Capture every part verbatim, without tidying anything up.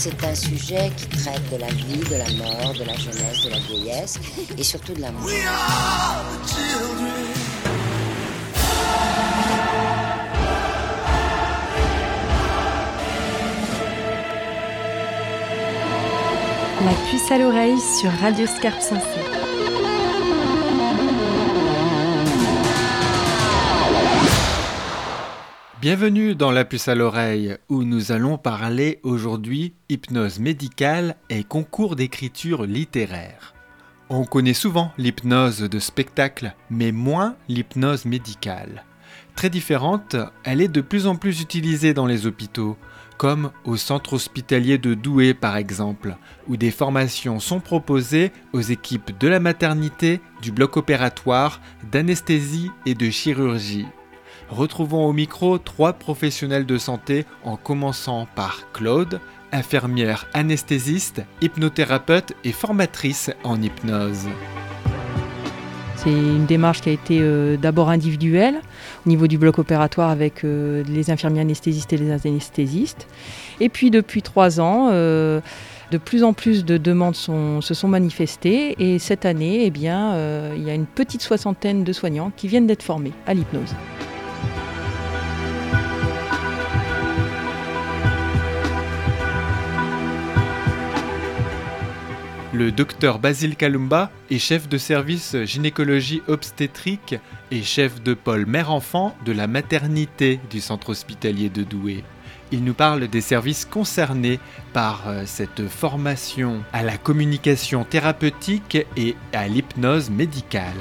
c'est un sujet qui traite de la vie, de la mort, de la jeunesse, de la vieillesse et surtout de l'amour. We are the children. La puce à l'oreille sur Radio Scarpe Sensée. Bienvenue dans La puce à l'oreille, où nous allons parler aujourd'hui hypnose médicale et concours d'écriture littéraire. On connaît souvent l'hypnose de spectacle, mais moins l'hypnose médicale. Très différente, elle est de plus en plus utilisée dans les hôpitaux, comme au centre hospitalier de Douai par exemple, où des formations sont proposées aux équipes de la maternité, du bloc opératoire, d'anesthésie et de chirurgie. Retrouvons au micro trois professionnels de santé en commençant par Claude, infirmière anesthésiste, hypnothérapeute et formatrice en hypnose. C'est une démarche qui a été euh, d'abord individuelle au niveau du bloc opératoire avec euh, les infirmiers anesthésistes et les anesthésistes. Et puis depuis trois ans, euh, de plus en plus de demandes sont, se sont manifestées. Et cette année, eh bien, euh, il y a une petite soixantaine de soignants qui viennent d'être formés à l'hypnose. Le docteur Basile Kalumba est chef de service gynécologie obstétrique et chef de pôle mère-enfant de la maternité du centre hospitalier de Douai. Il nous parle des services concernés par cette formation à la communication thérapeutique et à l'hypnose médicale.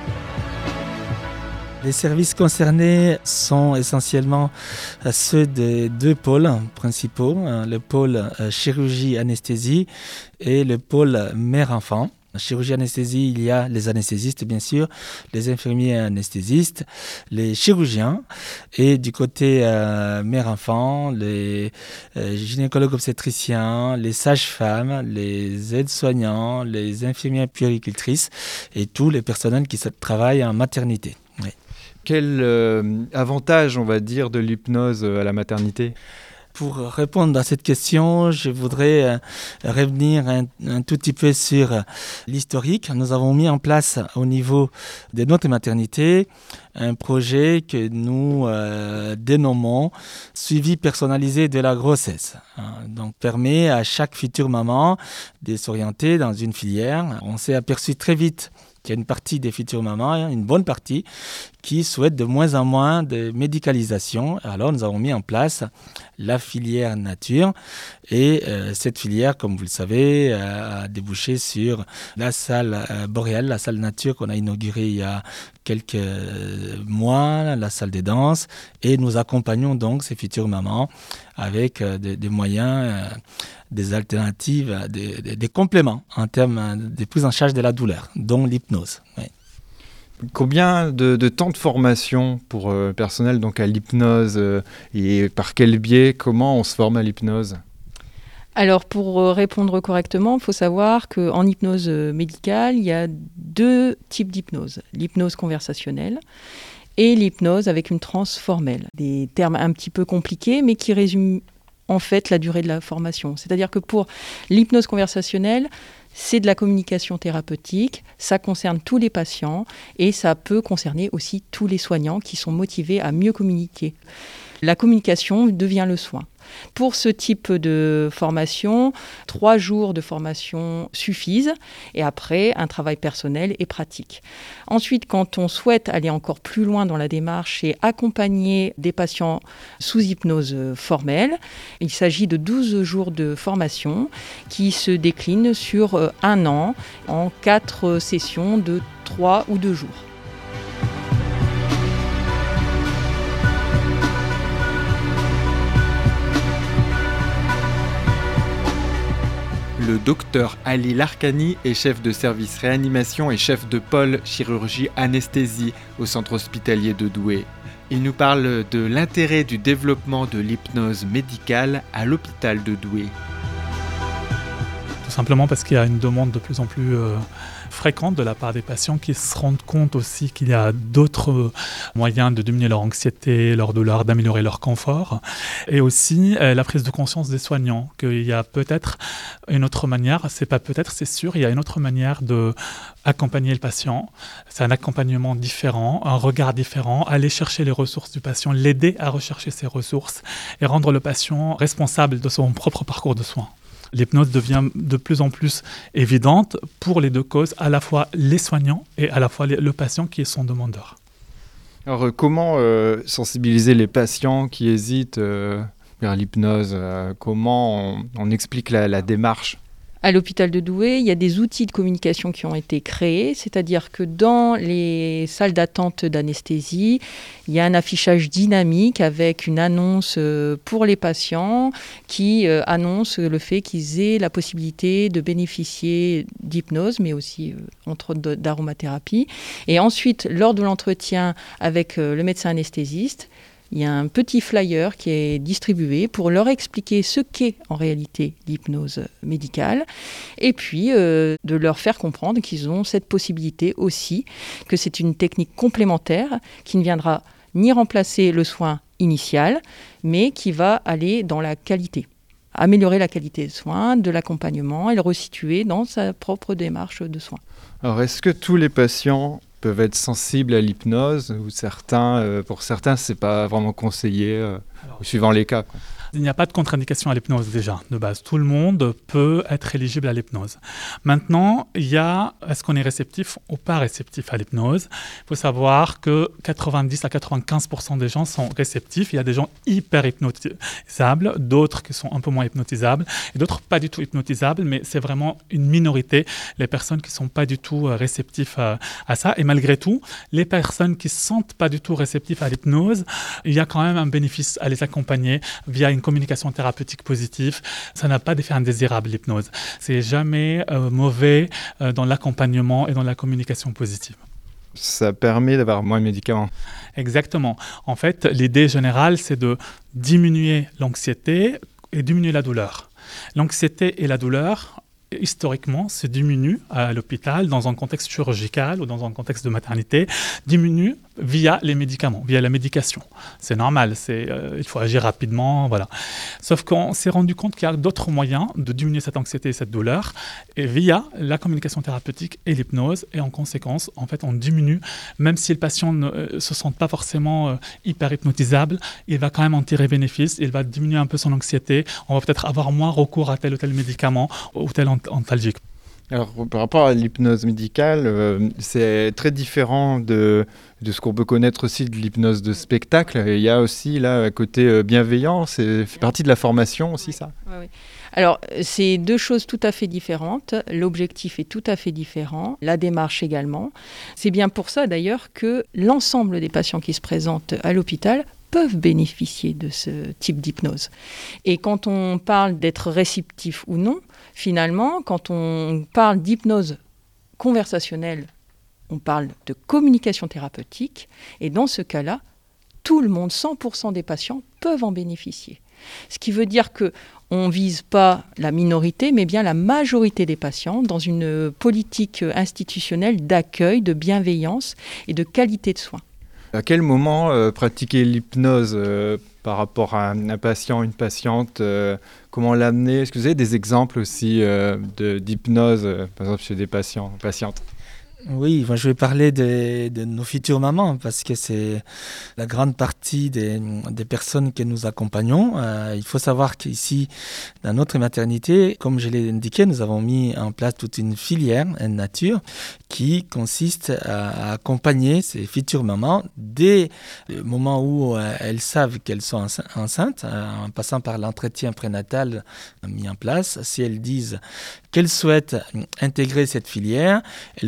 Les services concernés sont essentiellement ceux des deux pôles principaux, le pôle chirurgie-anesthésie et le pôle mère-enfant. Chirurgie-anesthésie, il y a les anesthésistes bien sûr, les infirmiers anesthésistes, les chirurgiens et du côté euh, mère-enfant, les euh, gynécologues obstétriciens, les sages-femmes, les aides-soignants, les infirmières puéricultrices et tous les personnels qui travaillent en maternité. Oui. Quel euh, avantage, on va dire, de l'hypnose à la maternité ? Pour répondre à cette question, je voudrais euh, revenir un, un tout petit peu sur euh, l'historique. Nous avons mis en place au niveau de notre maternité un projet que nous euh, dénommons « Suivi personnalisé de la grossesse ». Donc, permet à chaque future maman de s'orienter dans une filière. On s'est aperçu très vite qu'il y a une partie des futures mamans, une bonne partie, qui souhaitent de moins en moins de médicalisation. Alors, nous avons mis en place la filière nature. Et euh, cette filière, comme vous le savez, euh, a débouché sur la salle euh, boréale, la salle nature qu'on a inaugurée il y a quelques mois, la salle des danses. Et nous accompagnons donc ces futures mamans avec euh, des, des moyens, euh, des alternatives, des, des, des compléments en termes de prise en charge de la douleur, dont l'hypnose. Oui. Combien de, de temps de formation pour le euh, personnel donc à l'hypnose euh, et par quel biais, comment on se forme à l'hypnose ? Alors pour répondre correctement, il faut savoir qu'en hypnose médicale, il y a deux types d'hypnose. L'hypnose conversationnelle et l'hypnose avec une transe formelle. Des termes un petit peu compliqués mais qui résument en fait la durée de la formation. C'est-à-dire que pour l'hypnose conversationnelle, c'est de la communication thérapeutique, ça concerne tous les patients et ça peut concerner aussi tous les soignants qui sont motivés à mieux communiquer. La communication devient le soin. Pour ce type de formation, trois jours de formation suffisent et après, un travail personnel et pratique. Ensuite, quand on souhaite aller encore plus loin dans la démarche et accompagner des patients sous hypnose formelle, il s'agit de douze jours de formation qui se déclinent sur un an en quatre sessions de trois ou deux jours. Le docteur Ali Larkani est chef de service réanimation et chef de pôle chirurgie anesthésie au centre hospitalier de Douai. Il nous parle de l'intérêt du développement de l'hypnose médicale à l'hôpital de Douai. Tout simplement parce qu'il y a une demande de plus en plus euh, fréquente de la part des patients qui se rendent compte aussi qu'il y a d'autres euh, moyens de diminuer leur anxiété, leur douleur, d'améliorer leur confort. Et aussi euh, la prise de conscience des soignants, qu'il y a peut-être une autre manière, c'est pas peut-être, c'est sûr, il y a une autre manière d'accompagner le patient. C'est un accompagnement différent, un regard différent, aller chercher les ressources du patient, l'aider à rechercher ses ressources et rendre le patient responsable de son propre parcours de soins. L'hypnose devient de plus en plus évidente pour les deux causes, à la fois les soignants et à la fois le patient qui est son demandeur. Alors, comment euh, sensibiliser les patients qui hésitent euh, vers l'hypnose euh, Comment on, on explique la, la démarche ? À l'hôpital de Douai, il y a des outils de communication qui ont été créés, c'est-à-dire que dans les salles d'attente d'anesthésie, il y a un affichage dynamique avec une annonce pour les patients qui annonce le fait qu'ils aient la possibilité de bénéficier d'hypnose, mais aussi entre autres d'aromathérapie. Et ensuite, lors de l'entretien avec le médecin anesthésiste, il y a un petit flyer qui est distribué pour leur expliquer ce qu'est en réalité l'hypnose médicale et puis euh, de leur faire comprendre qu'ils ont cette possibilité aussi, que c'est une technique complémentaire qui ne viendra ni remplacer le soin initial, mais qui va aller dans la qualité, améliorer la qualité des soins, de l'accompagnement et le resituer dans sa propre démarche de soins. Alors, est-ce que tous les patients peuvent être sensibles à l'hypnose ou certains, euh, pour certains, c'est pas vraiment conseillé, euh, Alors, suivant les cas, quoi. Il n'y a pas de contre-indication à l'hypnose déjà, de base. Tout le monde peut être éligible à l'hypnose. Maintenant, il y a, est-ce qu'on est réceptif ou pas réceptif à l'hypnose ? Il faut savoir que quatre-vingt-dix à quatre-vingt-quinze pour cent des gens sont réceptifs. Il y a des gens hyper hypnotisables, d'autres qui sont un peu moins hypnotisables, et d'autres pas du tout hypnotisables, mais c'est vraiment une minorité, les personnes qui ne sont pas du tout réceptifs à, à ça. Et malgré tout, les personnes qui ne se sentent pas du tout réceptifs à l'hypnose, il y a quand même un bénéfice à les accompagner via une communication thérapeutique positive. Ça n'a pas d'effet indésirable, l'hypnose. C'est jamais euh, mauvais euh, dans l'accompagnement et dans la communication positive. Ça permet d'avoir moins de médicaments. Exactement. En fait, l'idée générale, c'est de diminuer l'anxiété et diminuer la douleur. L'anxiété et la douleur, historiquement, se diminuent à l'hôpital dans un contexte chirurgical ou dans un contexte de maternité, diminuent via les médicaments, via la médication. C'est normal, c'est, euh, il faut agir rapidement, voilà. Sauf qu'on s'est rendu compte qu'il y a d'autres moyens de diminuer cette anxiété et cette douleur, et via la communication thérapeutique et l'hypnose, et en conséquence, en fait, on diminue, même si le patient ne euh, se sent pas forcément euh, hyper hypnotisable, il va quand même en tirer bénéfice, il va diminuer un peu son anxiété, on va peut-être avoir moins recours à tel ou tel médicament ou tel antalgique. Alors, par rapport à l'hypnose médicale, euh, c'est très différent de, de ce qu'on peut connaître aussi de l'hypnose de spectacle. Il y a aussi là un côté euh, bienveillant, c'est fait partie de la formation aussi, ça. Oui, oui. Alors, c'est deux choses tout à fait différentes. L'objectif est tout à fait différent, la démarche également. C'est bien pour ça d'ailleurs que l'ensemble des patients qui se présentent à l'hôpital peuvent bénéficier de ce type d'hypnose. Et quand on parle d'être réceptif ou non, finalement, quand on parle d'hypnose conversationnelle, on parle de communication thérapeutique. Et dans ce cas-là, tout le monde, cent pour cent des patients peuvent en bénéficier. Ce qui veut dire qu'on ne vise pas la minorité, mais bien la majorité des patients dans une politique institutionnelle d'accueil, de bienveillance et de qualité de soins. À quel moment euh, pratiquer l'hypnose euh, par rapport à un, un patient, une patiente euh, Comment l'amener? Est-ce que vous avez des exemples aussi euh, de, d'hypnose, euh, par exemple chez des patients, patientes? Oui, moi je vais parler de, de nos futures mamans parce que c'est la grande partie des, des personnes que nous accompagnons. Euh, il faut savoir qu'ici, dans notre maternité, comme je l'ai indiqué, nous avons mis en place toute une filière en nature qui consiste à, à accompagner ces futures mamans dès le moment où euh, elles savent qu'elles sont enceintes, euh, en passant par l'entretien prénatal mis en place. Si elles disent qu'elles souhaitent intégrer cette filière, elles ont droit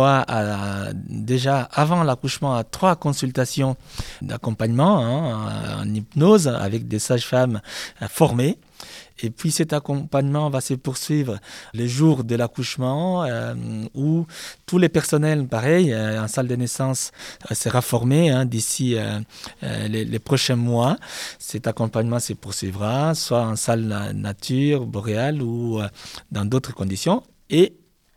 droit à, déjà avant l'accouchement à trois consultations d'accompagnement hein, en hypnose avec des sages-femmes formées. Et puis cet accompagnement va se poursuivre les jours de l'accouchement euh, où tous les personnels, pareil, euh, en salle de naissance euh, sera formé hein, d'ici euh, euh, les, les prochains mois. Cet accompagnement se poursuivra soit en salle nature, boréale ou euh, dans d'autres conditions. Et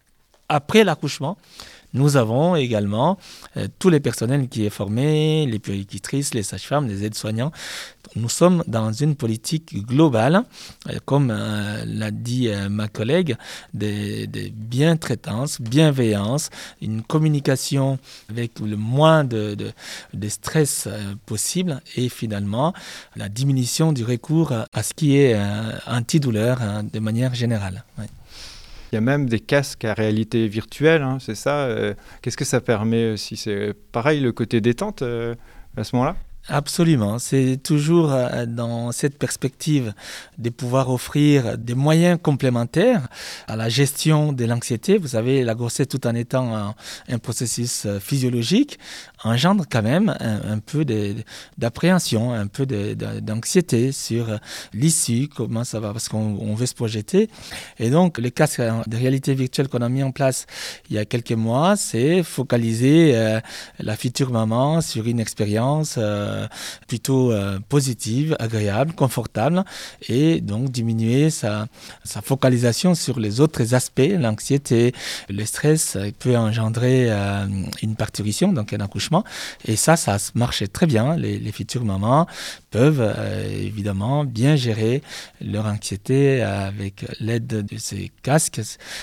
après l'accouchement, nous avons également euh, tous les personnels qui est formé, les puéricultrices, les sages-femmes, les aides-soignants. Nous sommes dans une politique globale, euh, comme euh, l'a dit euh, ma collègue, de, de bien-traitance, bienveillance, une communication avec le moins de, de, de stress euh, possible et finalement la diminution du recours à ce qui est euh, antidouleur hein, de manière générale. Ouais. Il y a même des casques à réalité virtuelle, hein, c'est ça euh, Qu'est-ce que ça permet si c'est pareil, le côté détente euh, à ce moment-là ? Absolument, c'est toujours dans cette perspective de pouvoir offrir des moyens complémentaires à la gestion de l'anxiété. Vous savez, la grossesse, tout en étant un, un processus physiologique, engendre quand même un, un peu de, d'appréhension, un peu de, de, d'anxiété sur l'issue, comment ça va, parce qu'on on veut se projeter. Et donc, le casque de réalité virtuelle qu'on a mis en place il y a quelques mois, c'est focaliser euh, la future maman sur une expérience euh, plutôt euh, positive, agréable, confortable et donc diminuer sa, sa focalisation sur les autres aspects, l'anxiété, le stress peut engendrer euh, une parturition, donc un accouchement et ça, ça marche très bien. Les, les futures mamans peuvent euh, évidemment bien gérer leur anxiété avec l'aide de ces casques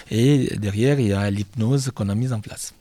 et derrière, il y a l'hypnose qu'on a mise en place.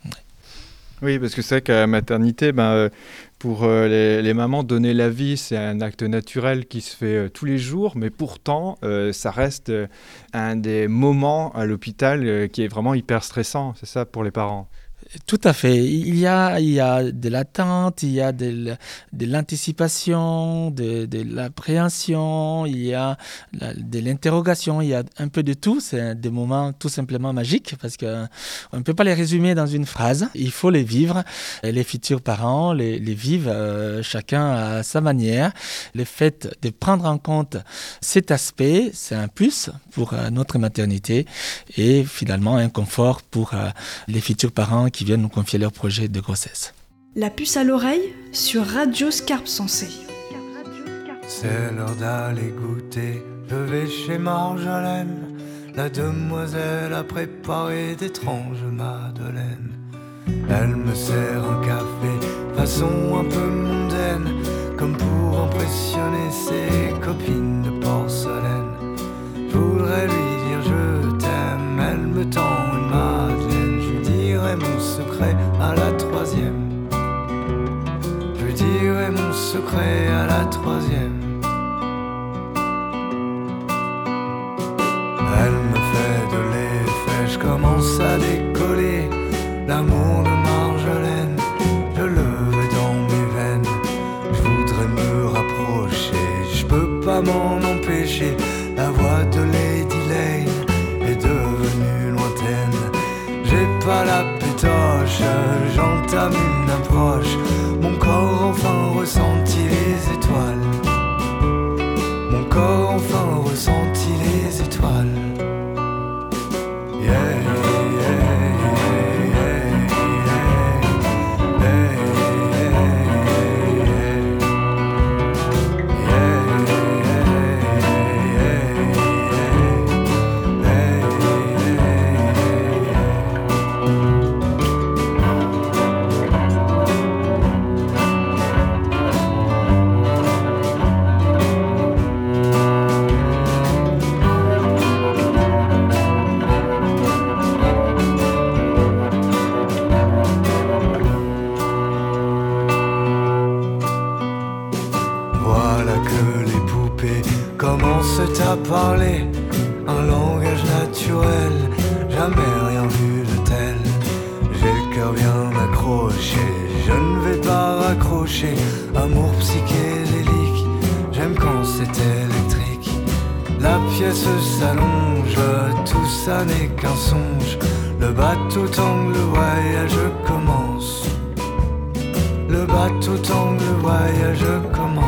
Oui, parce que c'est vrai qu'à la maternité, ben, euh, pour euh, les, les mamans, donner la vie, c'est un acte naturel qui se fait euh, tous les jours, mais pourtant, euh, ça reste euh, un des moments à l'hôpital euh, qui est vraiment hyper stressant, c'est ça pour les parents ? Tout à fait. Il y a, il y a de l'attente, il y a de, de l'anticipation, de, de l'appréhension, il y a de l'interrogation, il y a un peu de tout. C'est des moments tout simplement magiques parce qu'on ne peut pas les résumer dans une phrase. Il faut les vivre. Et les futurs parents les, les vivent euh, chacun à sa manière. Le fait de prendre en compte cet aspect, c'est un plus pour euh, notre maternité et finalement un confort pour euh, les futurs parents qui viennent nous confier leur projet de grossesse. La puce à l'oreille sur Radio Scarpe Sensée. C'est l'heure d'aller goûter, je vais chez Marjolaine. La demoiselle a préparé d'étranges madeleines. Elle me sert un café, façon un peu mondaine, comme pour impressionner ses copines de porcelaine. Je voudrais lui dire je t'aime, elle me tend une madeleine. Mon secret à la troisième. Je dirai mon secret à la troisième. Elle me fait de l'effet, je commence à décoller. L'amour de Marjolaine, je le veux dans mes veines. Je voudrais me rapprocher, je peux pas m'en empêcher. La voix de Lady Lane est devenue lointaine. J'ai pas la pétoche, j'entame une approche. Mon corps enfin ressentit les étoiles. Mon corps enfin ressentit les étoiles. Yeah, yeah, yeah, yeah, yeah, à parler un langage naturel, jamais rien vu de tel. J'ai le cœur bien accroché, je ne vais pas raccrocher. Amour psychédélique, j'aime quand c'est électrique. La pièce s'allonge, tout ça n'est qu'un songe. Le bateau tangue, le voyage commence. Le bateau tangue, le voyage commence.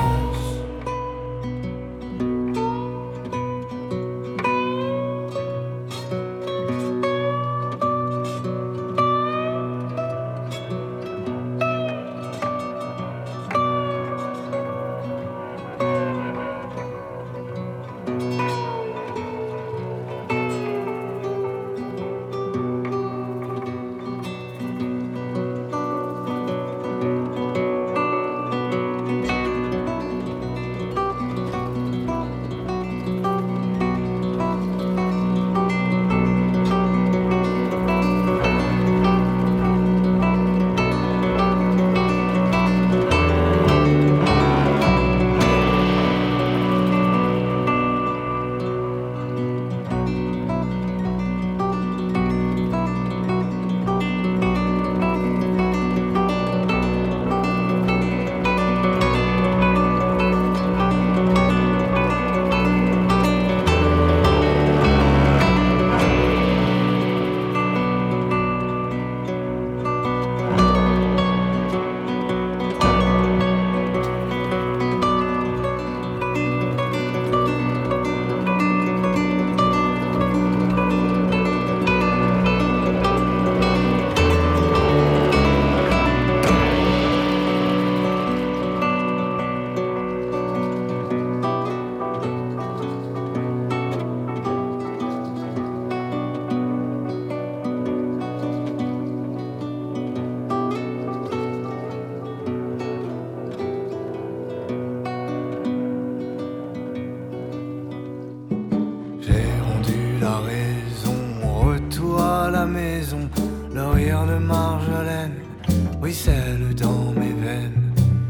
Ruisselle dans mes veines.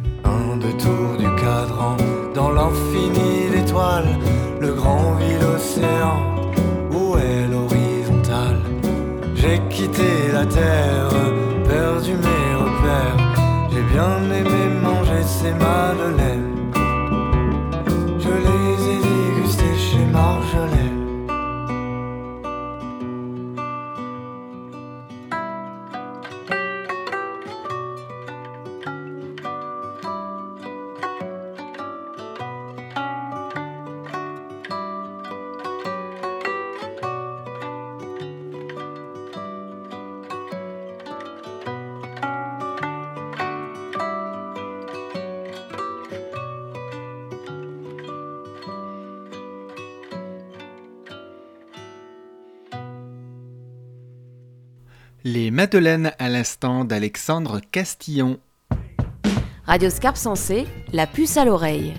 Un de tour du cadran, dans l'infini l'étoile, le grand vide océan, où est l'horizontale. J'ai quitté la terre, perdu mes repères. J'ai bien aimé manger ces madeleines. Je les ai dégustées chez Marjolaine. Les Madeleines à l'instant d'Alexandre Castillon. Radioscarpe Sensée, la puce à l'oreille.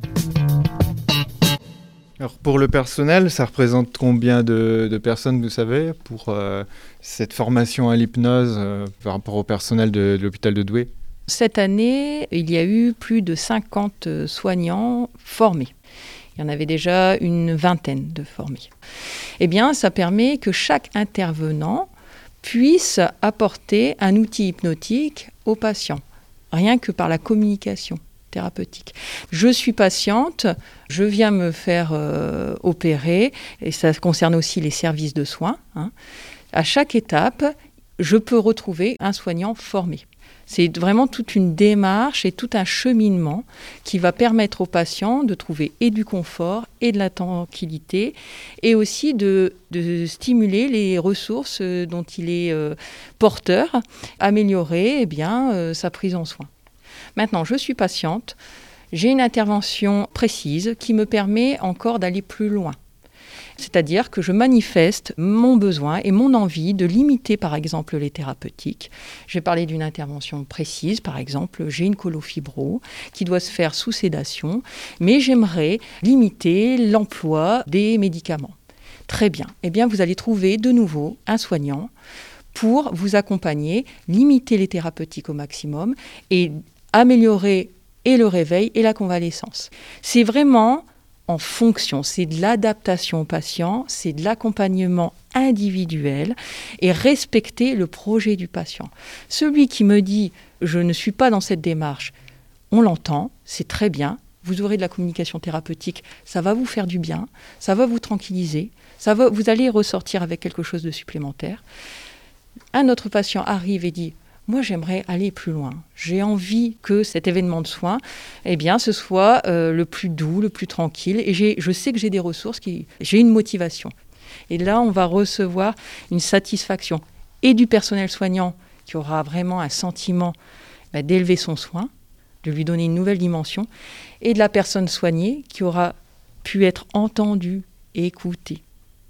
Alors pour le personnel, ça représente combien de, de personnes, vous savez, pour euh, cette formation à l'hypnose euh, par rapport au personnel de, de l'hôpital de Douai ? Cette année, il y a eu plus de cinquante soignants formés. Il y en avait déjà une vingtaine de formés. Eh bien, ça permet que chaque intervenant puisse apporter un outil hypnotique au patient, rien que par la communication thérapeutique. Je suis patiente, je viens me faire euh, opérer, et ça concerne aussi les services de soins. Hein. À chaque étape, je peux retrouver un soignant formé. C'est vraiment toute une démarche et tout un cheminement qui va permettre aux patients de trouver et du confort et de la tranquillité et aussi de, de stimuler les ressources dont il est euh, porteur, améliorer eh bien, euh, sa prise en soin. Maintenant, je suis patiente, j'ai une intervention précise qui me permet encore d'aller plus loin. C'est-à-dire que je manifeste mon besoin et mon envie de limiter, par exemple, les thérapeutiques. Je vais parler d'une intervention précise, par exemple, j'ai une colofibro qui doit se faire sous sédation, mais j'aimerais limiter l'emploi des médicaments. Très bien. Eh bien, vous allez trouver de nouveau un soignant pour vous accompagner, limiter les thérapeutiques au maximum et améliorer et le réveil et la convalescence. C'est vraiment en fonction, c'est de l'adaptation au patient, c'est de l'accompagnement individuel et respecter le projet du patient. Celui qui me dit « je ne suis pas dans cette démarche », on l'entend, c'est très bien, vous aurez de la communication thérapeutique, ça va vous faire du bien, ça va vous tranquilliser, ça va, vous allez ressortir avec quelque chose de supplémentaire. Un autre patient arrive et dit « Moi, j'aimerais aller plus loin. J'ai envie que cet événement de soins, eh bien, ce soit euh, le plus doux, le plus tranquille. Et j'ai, je sais que j'ai des ressources, qui, j'ai une motivation. » Et là, on va recevoir une satisfaction et du personnel soignant qui aura vraiment un sentiment bah, d'élever son soin, de lui donner une nouvelle dimension, et de la personne soignée qui aura pu être entendue et écoutée.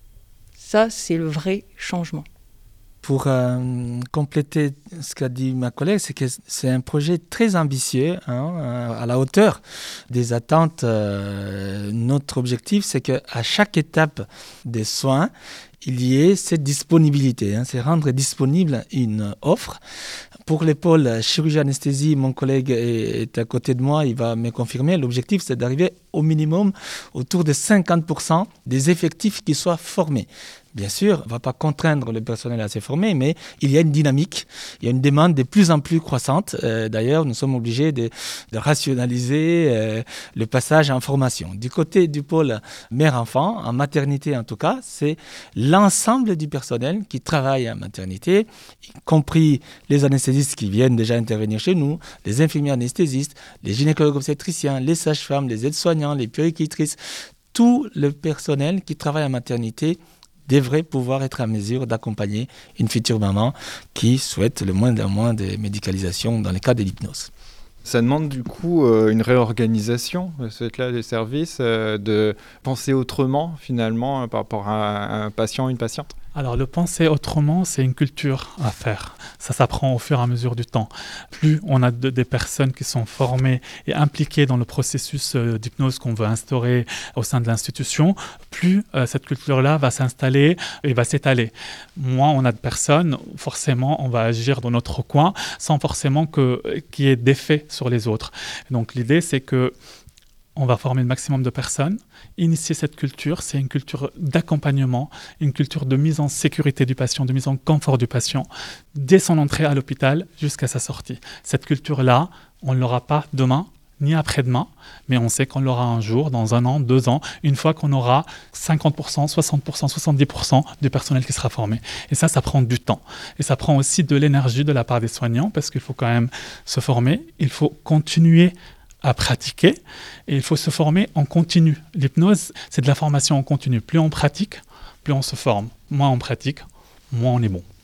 Ça, c'est le vrai changement. Pour euh, compléter ce qu'a dit ma collègue, c'est que c'est un projet très ambitieux, hein, à la hauteur des attentes. Euh, notre objectif, c'est qu'à chaque étape des soins, il y ait cette disponibilité, hein, c'est rendre disponible une offre. Pour les pôles chirurgie-anesthésie, mon collègue est, est à côté de moi, il va me confirmer. L'objectif, c'est d'arriver au minimum autour de cinquante pour cent des effectifs qui soient formés. Bien sûr, on ne va pas contraindre le personnel à se former, mais il y a une dynamique, il y a une demande de plus en plus croissante. Euh, d'ailleurs, nous sommes obligés de, de rationaliser euh, le passage en formation. Du côté du pôle mère-enfant, en maternité en tout cas, c'est l'ensemble du personnel qui travaille en maternité, y compris les anesthésistes qui viennent déjà intervenir chez nous, les infirmiers anesthésistes, les gynécologues obstétriciens, les sages-femmes, les aides-soignants, les puéricultrices, tout le personnel qui travaille en maternité devrait pouvoir être à mesure d'accompagner une future maman qui souhaite le moins d'un mois de médicalisation dans le cas de l'hypnose. Ça demande du coup euh, une réorganisation, là des services, euh, de penser autrement finalement par rapport à un patient, une patiente. Alors, le penser autrement, c'est une culture à faire. Ça s'apprend au fur et à mesure du temps. Plus on a de, des personnes qui sont formées et impliquées dans le processus euh, d'hypnose qu'on veut instaurer au sein de l'institution, plus euh, cette culture-là va s'installer et va s'étaler. Moins on a de personnes, forcément, on va agir dans notre coin sans forcément que, qu'il y ait d'effet sur les autres. Donc, l'idée, c'est que on va former le maximum de personnes, initier cette culture, c'est une culture d'accompagnement, une culture de mise en sécurité du patient, de mise en confort du patient, dès son entrée à l'hôpital jusqu'à sa sortie. Cette culture-là, on ne l'aura pas demain, ni après-demain, mais on sait qu'on l'aura un jour, dans un an, deux ans, une fois qu'on aura cinquante pour cent, soixante pour cent, soixante-dix pour cent du personnel qui sera formé. Et ça, ça prend du temps. Et ça prend aussi de l'énergie de la part des soignants, parce qu'il faut quand même se former, il faut continuer à pratiquer et il faut se former en continu. L'hypnose, c'est de la formation en continu. Plus on pratique, plus on se forme. Moins on pratique, moins on est bon.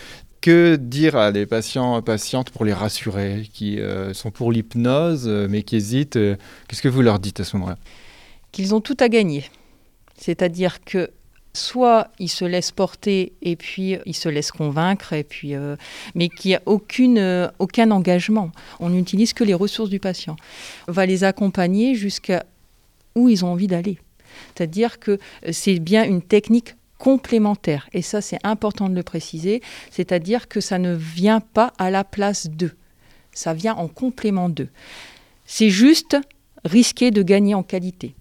Que dire à des patients, patientes pour les rassurer, qui euh, sont pour l'hypnose mais qui hésitent euh, qu'est-ce que vous leur dites à ce moment-là? Qu'ils ont tout à gagner. C'est-à-dire que soit ils se laissent porter et puis ils se laissent convaincre, et puis, euh, mais qu'il n'y a aucune, euh, aucun engagement. On n'utilise que les ressources du patient. On va les accompagner jusqu'à où ils ont envie d'aller. C'est-à-dire que c'est bien une technique complémentaire. Et ça, c'est important de le préciser. C'est-à-dire que ça ne vient pas à la place d'eux. Ça vient en complément d'eux. C'est juste risquer de gagner en qualité.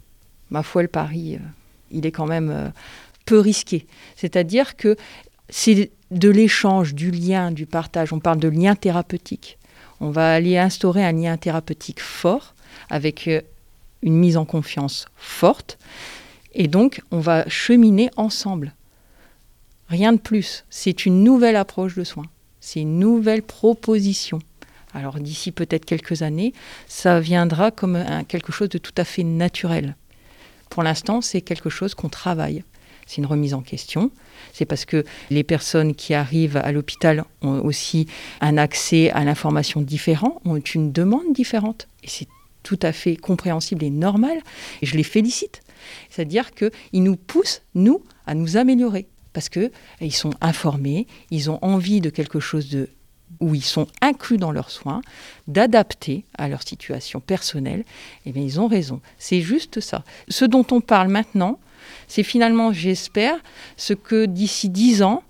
Ma foi, le pari... Euh, il est quand même euh, peu risqué. C'est-à-dire que c'est de l'échange, du lien, du partage. On parle de lien thérapeutique. On va aller instaurer un lien thérapeutique fort, avec euh, une mise en confiance forte. Et donc, on va cheminer ensemble. Rien de plus. C'est une nouvelle approche de soins. C'est une nouvelle proposition. Alors, d'ici peut-être quelques années, ça viendra comme un, quelque chose de tout à fait naturel. Pour l'instant, c'est quelque chose qu'on travaille. C'est une remise en question. C'est parce que les personnes qui arrivent à l'hôpital ont aussi un accès à l'information différent, ont une demande différente. Et c'est tout à fait compréhensible et normal. Et je les félicite. C'est-à-dire qu'ils nous poussent, nous, à nous améliorer. Parce qu'ils sont informés, ils ont envie de quelque chose de où ils sont inclus dans leurs soins, d'adapter à leur situation personnelle, eh bien, ils ont raison. C'est juste ça. Ce dont on parle maintenant, c'est finalement, j'espère, ce que d'ici dix ans,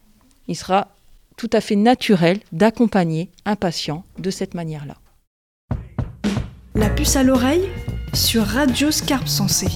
il sera tout à fait naturel d'accompagner un patient de cette manière-là. La puce à l'oreille sur Radio Scarpe Sensée.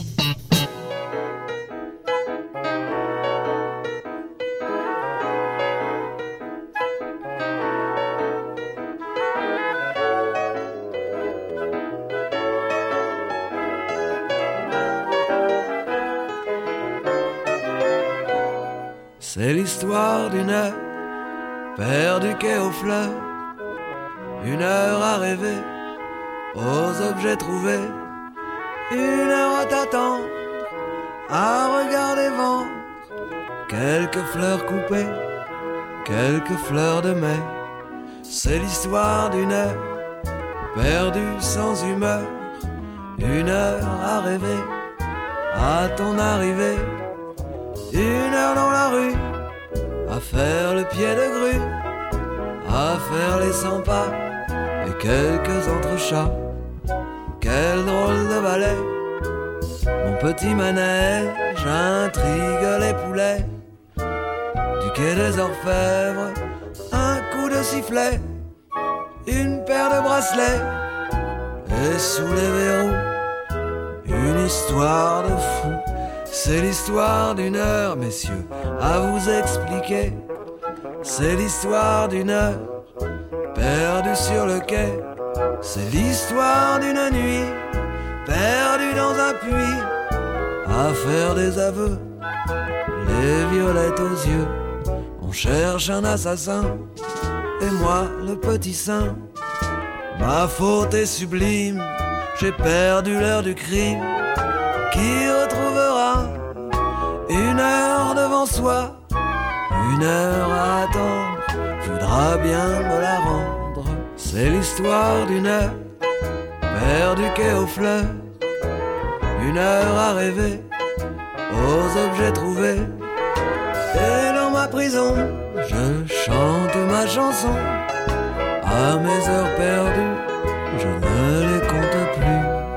C'est l'histoire d'une heure perdue quai aux fleurs, une heure à rêver aux objets trouvés, une heure à t'attendre, à regarder vendre quelques fleurs coupées, quelques fleurs de mai. C'est l'histoire d'une heure perdue sans humeur, une heure à rêver à ton arrivée, une heure dans la rue à faire le pied de grue, à faire les cent pas et quelques entrechats. Quel drôle de ballet, mon petit manège intrigue les poulets. Du quai des Orfèvres, un coup de sifflet, une paire de bracelets, et sous les verrous, une histoire de fou. C'est l'histoire d'une heure, messieurs, à vous expliquer. C'est l'histoire d'une heure perdue sur le quai. C'est l'histoire d'une nuit perdue dans un puits, à faire des aveux, les violettes aux yeux. On cherche un assassin, et moi le petit saint. Ma faute est sublime, j'ai perdu l'heure du crime. Qui retrouvera une heure devant soi, une heure à attendre, voudra bien me la rendre. C'est l'histoire d'une heure perdue quai aux fleurs, une heure à rêver aux objets trouvés. Et dans ma prison, je chante ma chanson. À mes heures perdues, je ne les compte plus.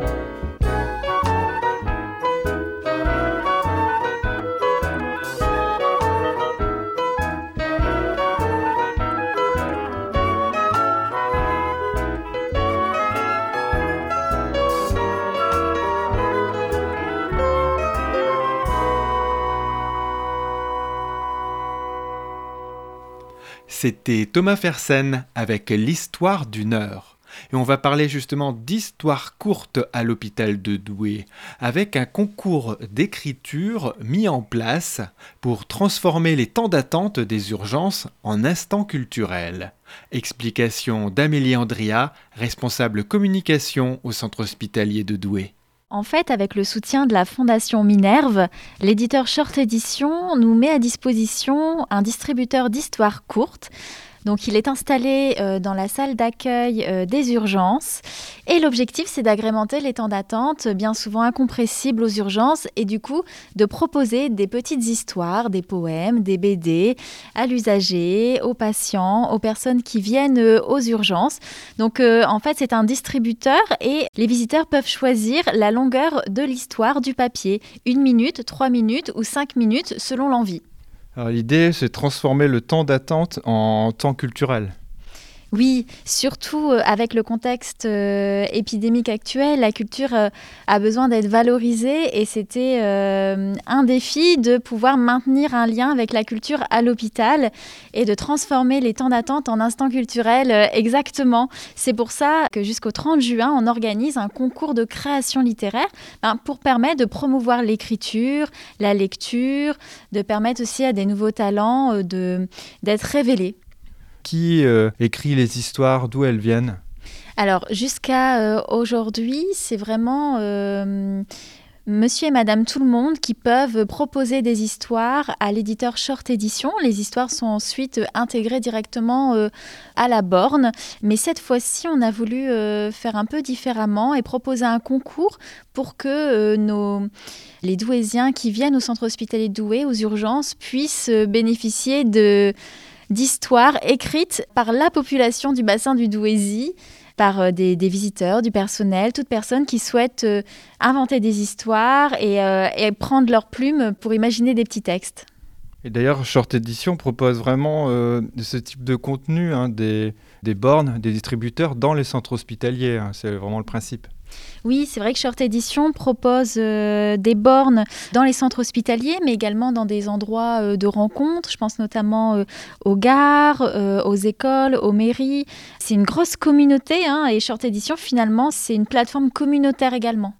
C'était Thomas Fersen avec l'histoire d'une heure. Et on va parler justement d'histoire courte à l'hôpital de Douai, avec un concours d'écriture mis en place pour transformer les temps d'attente des urgences en instants culturels. Explication d'Amélie Andria, responsable communication au centre hospitalier de Douai. En fait, avec le soutien de la Fondation Minerve, l'éditeur Short Edition nous met à disposition un distributeur d'histoires courtes. Donc, il est installé euh, dans la salle d'accueil euh, des urgences. Et l'objectif, c'est d'agrémenter les temps d'attente, bien souvent incompressibles aux urgences, et du coup, de proposer des petites histoires, des poèmes, des B D à l'usager, aux patients, aux personnes qui viennent euh, aux urgences. Donc, euh, en fait, c'est un distributeur et les visiteurs peuvent choisir la longueur de l'histoire du papier. Une minute, trois minutes ou cinq minutes, selon l'envie. Alors, l'idée, c'est de transformer le temps d'attente en temps culturel. Oui, surtout avec le contexte euh, épidémique actuel, la culture euh, a besoin d'être valorisée et c'était euh, un défi de pouvoir maintenir un lien avec la culture à l'hôpital et de transformer les temps d'attente en instants culturels euh, exactement. C'est pour ça que jusqu'au trente juin, on organise un concours de création littéraire ben, pour permettre de promouvoir l'écriture, la lecture, de permettre aussi à des nouveaux talents euh, de, d'être révélés. Qui euh, écrit les histoires, d'où elles viennent ? Alors, jusqu'à euh, aujourd'hui, c'est vraiment euh, monsieur et madame tout le monde qui peuvent proposer des histoires à l'éditeur Short Edition. Les histoires sont ensuite intégrées directement euh, à la borne. Mais cette fois-ci, on a voulu euh, faire un peu différemment et proposer un concours pour que euh, nos... les Douaisiens qui viennent au centre hospitalier de Douai, aux urgences, puissent euh, bénéficier de... d'histoires écrites par la population du bassin du Douaisis, par euh, des, des visiteurs, du personnel, toute personne qui souhaite euh, inventer des histoires et, euh, et prendre leur plume pour imaginer des petits textes. Et d'ailleurs, Short Edition propose vraiment euh, ce type de contenu, hein, des, des bornes, des distributeurs dans les centres hospitaliers. Hein, c'est vraiment le principe. Oui, c'est vrai que Short Edition propose euh, des bornes dans les centres hospitaliers, mais également dans des endroits euh, de rencontres. Je pense notamment euh, aux gares, euh, aux écoles, aux mairies. C'est une grosse communauté, hein, et Short Edition, finalement, c'est une plateforme communautaire également.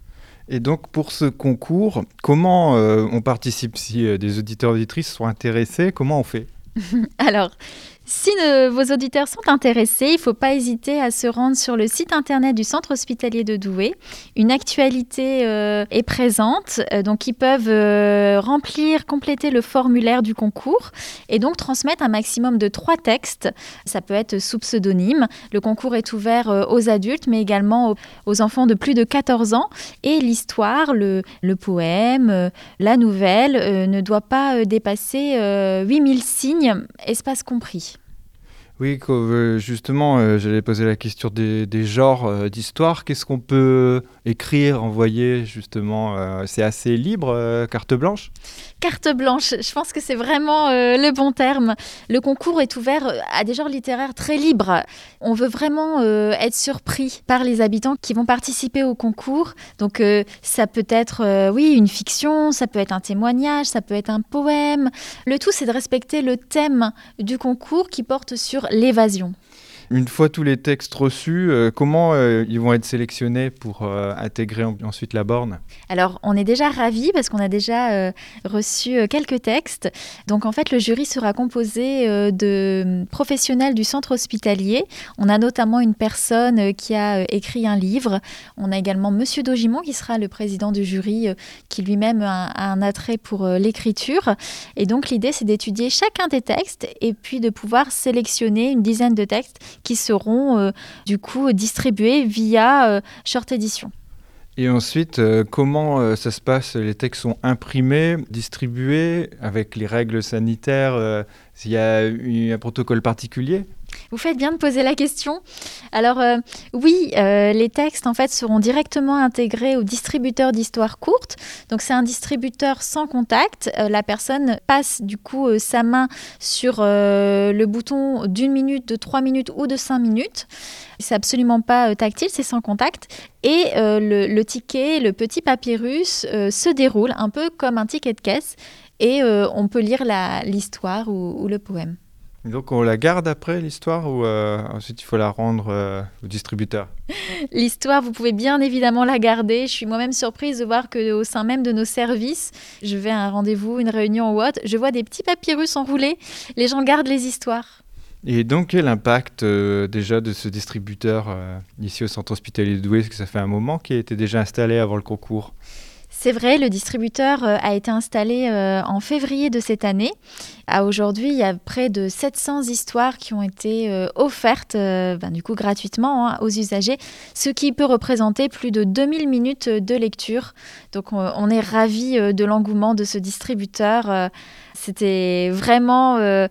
Et donc pour ce concours, comment euh, on participe si euh, des auditeurs et auditrices sont intéressés? Comment on fait? Alors, si euh, vos auditeurs sont intéressés, il ne faut pas hésiter à se rendre sur le site internet du Centre hospitalier de Douai. Une actualité euh, est présente, euh, donc ils peuvent euh, remplir, compléter le formulaire du concours et donc transmettre un maximum de trois textes. Ça peut être sous pseudonyme. Le concours est ouvert euh, aux adultes, mais également aux, aux enfants de plus de quatorze ans. Et l'histoire, le, le poème, euh, la nouvelle euh, ne doit pas euh, dépasser euh, huit mille signes, espace compris. Oui, justement, euh, j'allais poser la question des, des genres euh, d'histoire. Qu'est-ce qu'on peut écrire, envoyer, justement euh, c'est assez libre, euh, carte blanche? Carte blanche, je pense que c'est vraiment euh, le bon terme. Le concours est ouvert à des genres littéraires très libres. On veut vraiment euh, être surpris par les habitants qui vont participer au concours. Donc euh, ça peut être, euh, oui, une fiction, ça peut être un témoignage, ça peut être un poème. Le tout, c'est de respecter le thème du concours qui porte sur l'évasion. Une fois tous les textes reçus, euh, comment euh, ils vont être sélectionnés pour euh, intégrer en, ensuite la borne? Alors, on est déjà ravis parce qu'on a déjà euh, reçu euh, quelques textes. Donc, en fait, le jury sera composé euh, de professionnels du centre hospitalier. On a notamment une personne euh, qui a euh, écrit un livre. On a également Monsieur Dogimon qui sera le président du jury, euh, qui lui-même a, a un attrait pour euh, l'écriture. Et donc, l'idée, c'est d'étudier chacun des textes et puis de pouvoir sélectionner une dizaine de textes qui seront euh, du coup distribués via euh, Short Edition. Et ensuite, euh, comment euh, ça se passe? Les textes sont imprimés, distribués avec les règles sanitaires. Euh, s'il y a eu un protocole particulier? Vous faites bien de poser la question. Alors euh, oui, euh, les textes en fait seront directement intégrés au distributeur d'histoire courte. Donc c'est un distributeur sans contact. Euh, la personne passe du coup euh, sa main sur euh, le bouton d'une minute, de trois minutes ou de cinq minutes. C'est absolument pas euh, tactile, c'est sans contact. Et euh, le, le ticket, le petit papyrus euh, se déroule un peu comme un ticket de caisse et euh, on peut lire la, l'histoire ou, ou le poème. Donc on la garde après l'histoire ou euh, ensuite il faut la rendre euh, au distributeur? L'histoire, vous pouvez bien évidemment la garder. Je suis moi-même surprise de voir qu'au sein même de nos services, je vais à un rendez-vous, une réunion ou autre, je vois des petits papyrus enroulés. Les gens gardent les histoires. Et donc quel impact euh, déjà de ce distributeur euh, ici au centre hospitalier de Douai? Parce que ça fait un moment qu'il était déjà installé avant le concours. C'est vrai, le distributeur euh, a été installé euh, en février de cette année. À aujourd'hui, il y a près de sept cents histoires qui ont été euh, offertes euh, ben, du coup gratuitement hein, aux usagers, ce qui peut représenter plus de deux mille minutes de lecture. Donc on, on est ravis euh, de l'engouement de ce distributeur. Euh, c'était vraiment euh,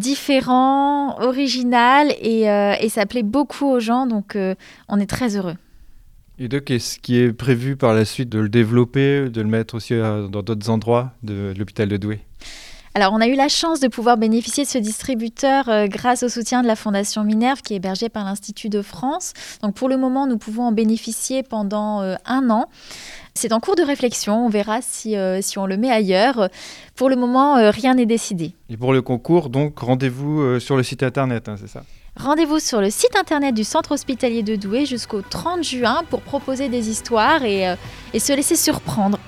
différent, original et, euh, et ça plaît beaucoup aux gens, donc euh, on est très heureux. Et donc, est-ce qui est prévu par la suite de le développer, de le mettre aussi dans d'autres endroits de l'hôpital de Douai? Alors, on a eu la chance de pouvoir bénéficier de ce distributeur euh, grâce au soutien de la Fondation Minerve qui est hébergée par l'Institut de France. Donc, pour le moment, nous pouvons en bénéficier pendant euh, un an. C'est en cours de réflexion, on verra si, euh, si on le met ailleurs. Pour le moment, euh, rien n'est décidé. Et pour le concours, donc, rendez-vous euh, sur le site internet, hein, c'est ça? Rendez-vous sur le site internet du Centre hospitalier de Douai jusqu'au trente juin pour proposer des histoires et, euh, et se laisser surprendre.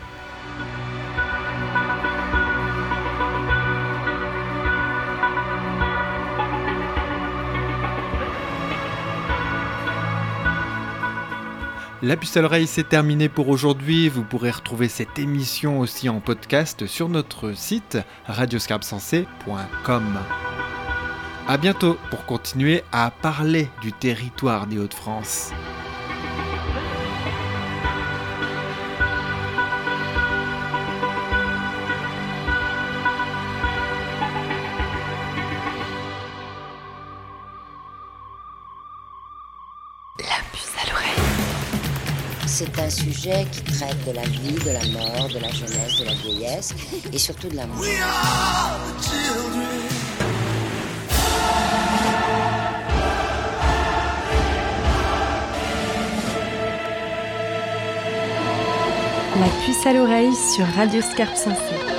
La puce à l'oreille, c'est terminé pour aujourd'hui. Vous pourrez retrouver cette émission aussi en podcast sur notre site radio scarpe sensé point com. À bientôt pour continuer à parler du territoire des Hauts-de-France. La puce à l'oreille. C'est un sujet qui traite de la vie, de la mort, de la jeunesse, de la vieillesse et surtout de l'amour. La puce à l'oreille sur Radio Scarpe Sensé.